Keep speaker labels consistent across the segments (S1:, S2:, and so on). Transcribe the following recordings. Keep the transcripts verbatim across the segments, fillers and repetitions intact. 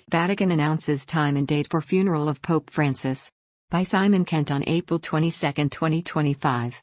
S1: Vatican announces time and date for funeral of Pope Francis. By Simon Kent on April twenty-second, twenty twenty-five.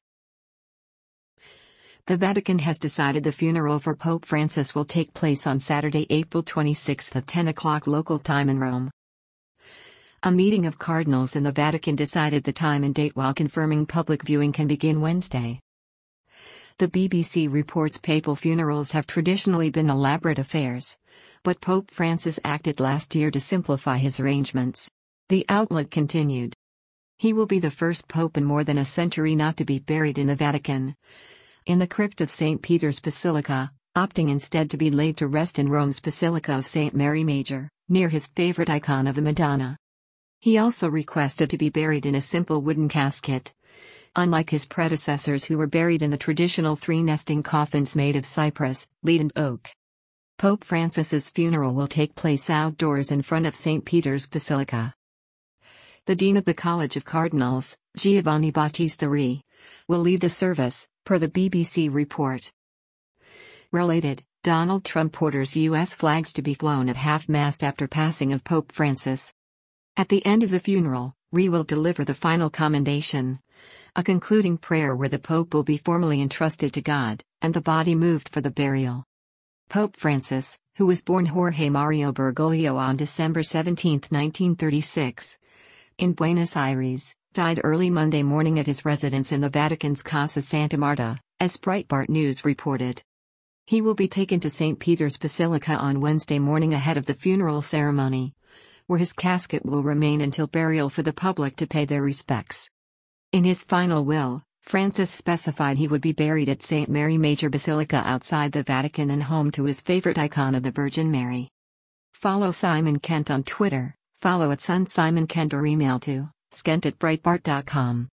S1: The Vatican has decided the funeral for Pope Francis will take place on Saturday, April twenty-sixth at ten o'clock local time in Rome. A meeting of cardinals in the Vatican decided the time and date while confirming public viewing can begin Wednesday. The B B C reports papal funerals have traditionally been elaborate affairs, but Pope Francis acted last year to simplify his arrangements. The outlet continued. He will be the first pope in more than a century not to be buried in the Vatican, in the crypt of Saint Peter's Basilica, opting instead to be laid to rest in Rome's Basilica of Saint Mary Major, near his favorite icon of the Madonna. He also requested to be buried in a simple wooden casket, unlike his predecessors who were buried in the traditional three-nesting coffins made of cypress, lead and oak. Pope Francis's funeral will take place outdoors in front of Saint Peter's Basilica. The Dean of the College of Cardinals, Giovanni Battista Re, will lead the service, per the B B C report. Related, Donald Trump orders U S flags to be flown at half-mast after passing of Pope Francis. At the end of the funeral, Re will deliver the final commendation, a concluding prayer where the Pope will be formally entrusted to God, and the body moved for the burial. Pope Francis, who was born Jorge Mario Bergoglio on December seventeenth, nineteen thirty-six, in Buenos Aires, died early Monday morning at his residence in the Vatican's Casa Santa Marta, as Breitbart News reported. He will be taken to Saint Peter's Basilica on Wednesday morning ahead of the funeral ceremony, where his casket will remain until burial for the public to pay their respects. In his final will, Francis specified he would be buried at Saint Mary Major Basilica outside the Vatican and home to his favorite icon of the Virgin Mary. Follow Simon Kent on Twitter, follow at Son Simon Kent or email to skent at breitbart dot com.